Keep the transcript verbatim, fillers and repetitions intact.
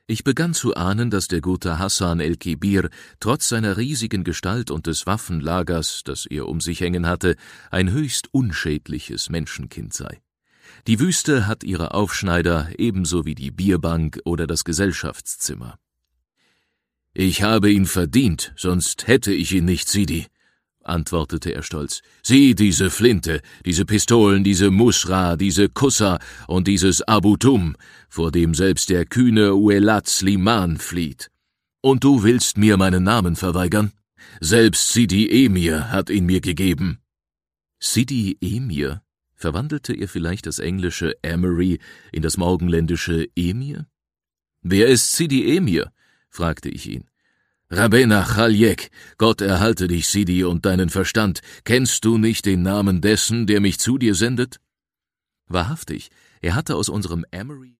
Ich begann zu ahnen, dass der gute Hassan el-Kibir trotz seiner riesigen Gestalt und des Waffenlagers, das er um sich hängen hatte, ein höchst unschädliches Menschenkind sei. Die Wüste hat ihre Aufschneider ebenso wie die Bierbank oder das Gesellschaftszimmer. »Ich habe ihn verdient, sonst hätte ich ihn nicht, Sidi«, antwortete er stolz. »Sieh diese Flinte, diese Pistolen, diese Musra, diese Kussa und dieses Abutum, vor dem selbst der kühne Uelat Sliman flieht. Und du willst mir meinen Namen verweigern? Selbst Sidi Emir hat ihn mir gegeben.« Sidi Emir? Verwandelte er vielleicht das englische Emery in das morgenländische Emir? »Wer ist Sidi Emir?« fragte ich ihn. »Rabbena Chaljek, Gott erhalte dich, Sidi, und deinen Verstand. Kennst du nicht den Namen dessen, der mich zu dir sendet?« Wahrhaftig, er hatte aus unserem Emery